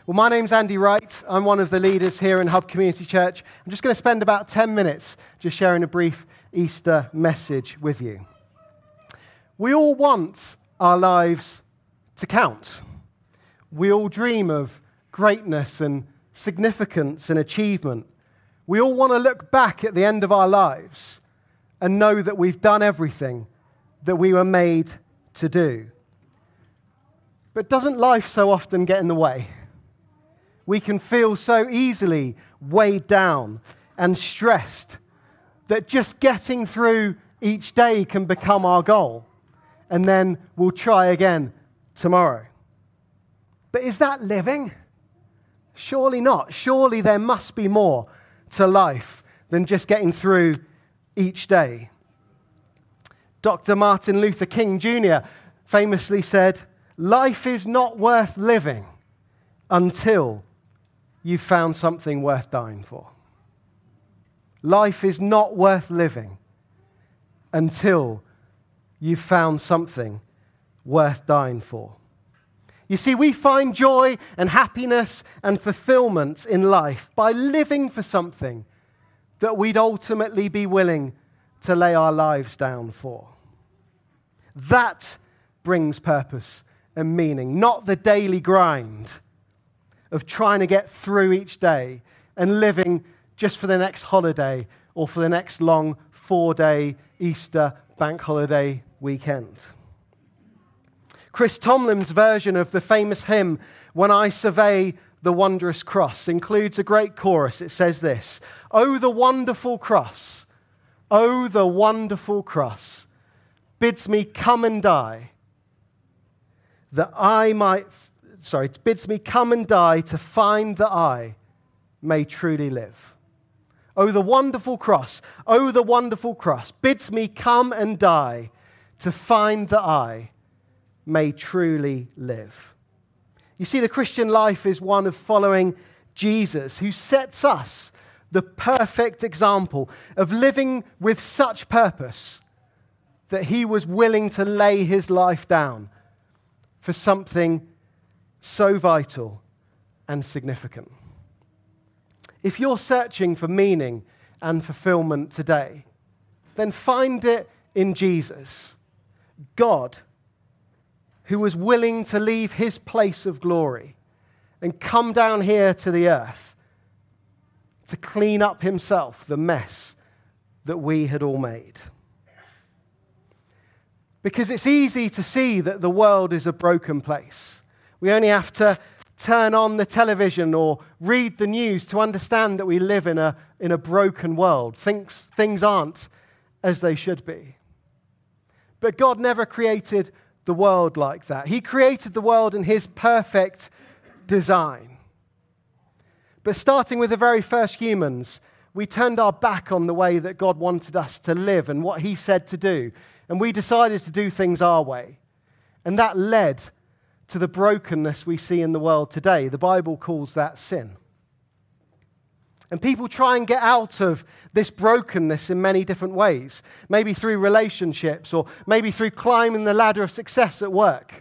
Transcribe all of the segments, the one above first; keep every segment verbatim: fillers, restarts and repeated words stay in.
Well, my name's Andy Wright. I'm one of the leaders here in Hub Community Church. I'm just going to spend about ten minutes just sharing a brief Easter message with you. We all want our lives to count. We all dream of greatness and significance and achievement. We all want to look back at the end of our lives and know that we've done everything that we were made to do. But doesn't life so often get in the way? We can feel so easily weighed down and stressed that just getting through each day can become our goal, and then we'll try again tomorrow. But is that living? Surely not. Surely there must be more to life than just getting through each day. Doctor Martin Luther King Junior famously said, "Life is not worth living until you've found something worth dying for." Life is not worth living until you've found something worth dying for. You see, we find joy and happiness and fulfillment in life by living for something that we'd ultimately be willing to lay our lives down for. That brings purpose and meaning, not the daily grind of trying to get through each day and living just for the next holiday or for the next long four-day Easter bank holiday weekend. Chris Tomlin's version of the famous hymn, "When I Survey the Wondrous Cross," includes a great chorus. It says this: "Oh, the wonderful cross, oh, the wonderful cross, bids me come and die, that I might, sorry, bids me come and die to find that I may truly live." Oh, the wonderful cross, oh, the wonderful cross, bids me come and die to find that I may truly live. You see, the Christian life is one of following Jesus, who sets us the perfect example of living with such purpose that he was willing to lay his life down for something so vital and significant. If you're searching for meaning and fulfillment today, then find it in Jesus, God, who was willing to leave his place of glory and come down here to the earth to clean up himself the mess that we had all made. Because it's easy to see that the world is a broken place. We only have to turn on the television or read the news to understand that we live in a, in a broken world. Things, things aren't as they should be. But God never created the world like that. He created the world in his perfect design. But starting with the very first humans, we turned our back on the way that God wanted us to live and what he said to do. And we decided to do things our way. And that led to the brokenness we see in the world today. The Bible calls that sin. And people try and get out of this brokenness in many different ways. Maybe through relationships, or maybe through climbing the ladder of success at work.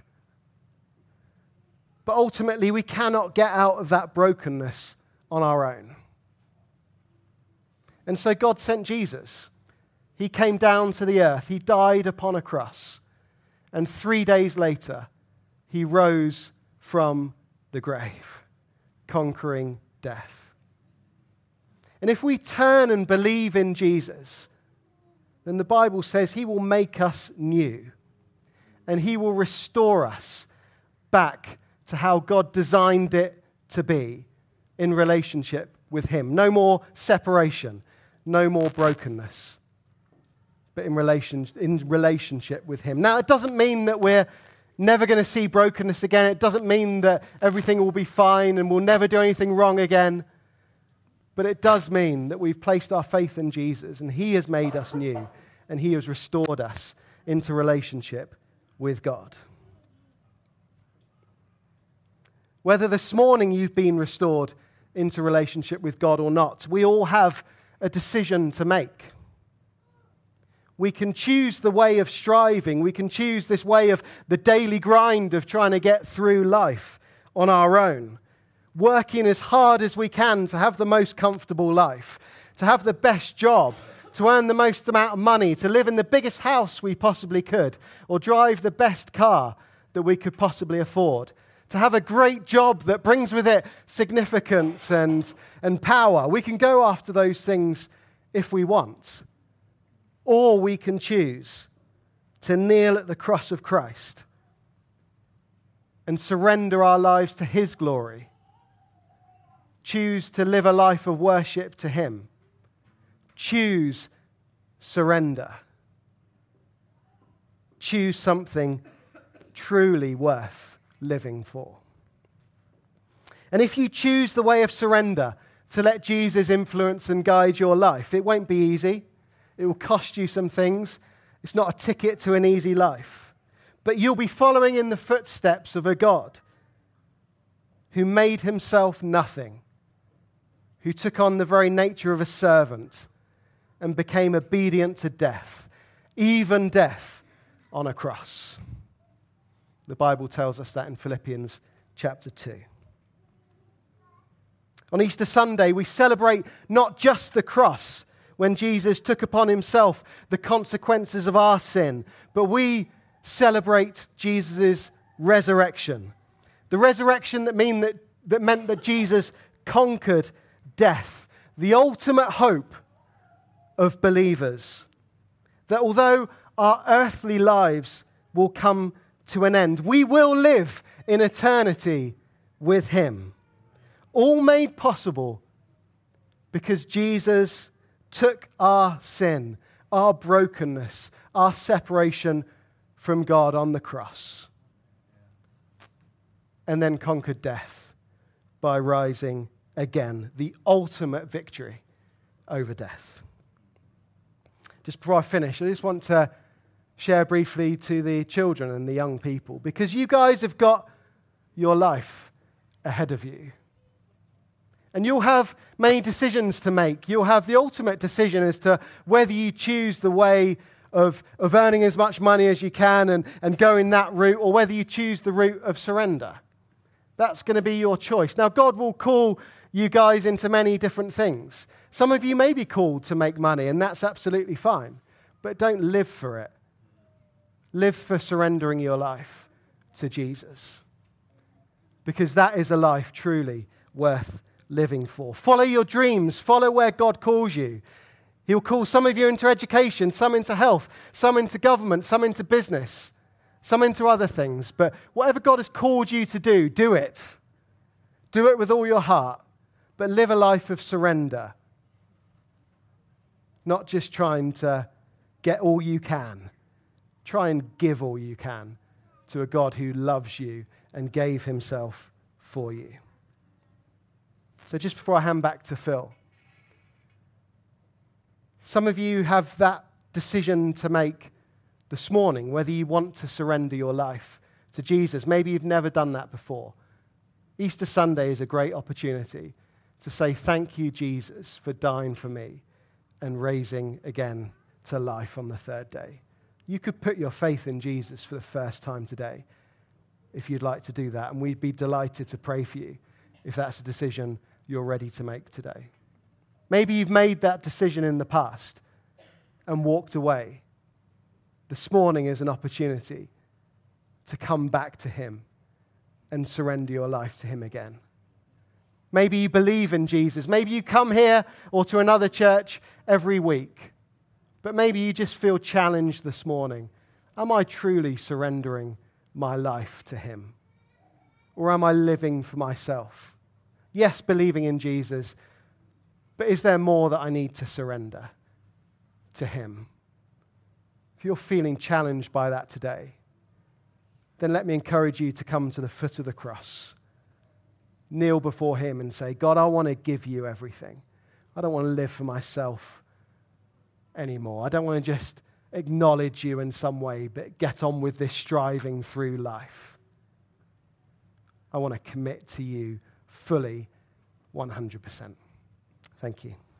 But ultimately, we cannot get out of that brokenness on our own. And so God sent Jesus. He came down to the earth. He died upon a cross. And three days later, he rose from the grave, conquering death. And if we turn and believe in Jesus, then the Bible says he will make us new. And he will restore us back to how God designed it to be in relationship with him. No more separation, no more brokenness, but in relation, in relationship with him. Now, it doesn't mean that we're never going to see brokenness again. It doesn't mean that everything will be fine and we'll never do anything wrong again. But it does mean that we've placed our faith in Jesus and he has made us new and he has restored us into relationship with God. Whether this morning you've been restored into relationship with God or not, we all have a decision to make. We can choose the way of striving. We can choose this way of the daily grind of trying to get through life on our own. working as hard as we can to have the most comfortable life, to have the best job, to earn the most amount of money, to live in the biggest house we possibly could, or drive the best car that we could possibly afford, to have a great job that brings with it significance and, and power. We can go after those things if we want. Or we can choose to kneel at the cross of Christ and surrender our lives to His glory. Choose to live a life of worship to Him. Choose surrender. Choose something truly worth living for. And if you choose the way of surrender to let Jesus influence and guide your life, it won't be easy. It will cost you some things. It's not a ticket to an easy life. But you'll be following in the footsteps of a God who made Himself nothing, who took on the very nature of a servant and became obedient to death, even death on a cross. The Bible tells us that in Philippians chapter two. On Easter Sunday, we celebrate not just the cross, when Jesus took upon Himself the consequences of our sin, but we celebrate Jesus' resurrection. The resurrection that, mean that, that meant that Jesus conquered death, the ultimate hope of believers. That although our earthly lives will come to an end, we will live in eternity with Him. All made possible because Jesus took our sin, our brokenness, our separation from God on the cross, and then conquered death by rising again, the ultimate victory over death. Just before I finish, I just want to share briefly to the children and the young people, because you guys have got your life ahead of you. And you'll have many decisions to make. You'll have the ultimate decision as to whether you choose the way of, of earning as much money as you can and, and going that route, or whether you choose the route of surrender. That's going to be your choice. Now, God will call you guys into many different things. Some of you may be called to make money, and that's absolutely fine. But don't live for it. Live for surrendering your life to Jesus. Because that is a life truly worth living for. Follow your dreams. Follow where God calls you. He'll call some of you into education, some into health, some into government, some into business, some into other things. But whatever God has called you to do, do it. Do it with all your heart. But live a life of surrender. Not just trying to get all you can. Try and give all you can to a God who loves you and gave Himself for you. So just before I hand back to Phil, some of you have that decision to make this morning, whether you want to surrender your life to Jesus. Maybe you've never done that before. Easter Sunday is a great opportunity to say, thank you, Jesus, for dying for me and raising again to life on the third day. You could put your faith in Jesus for the first time today if you'd like to do that, and we'd be delighted to pray for you if that's a decision you're ready to make today. Maybe you've made that decision in the past and walked away. This morning is an opportunity to come back to Him and surrender your life to Him again. Maybe you believe in Jesus. Maybe you come here or to another church every week. But maybe you just feel challenged this morning. Am I truly surrendering my life to Him? Or am I living for myself? Yes, believing in Jesus, but is there more that I need to surrender to Him? If you're feeling challenged by that today, then let me encourage you to come to the foot of the cross. Kneel before Him and say, God, I want to give you everything. I don't want to live for myself anymore. I don't want to just acknowledge you in some way, but get on with this striving through life. I want to commit to you fully, one hundred percent. Thank you.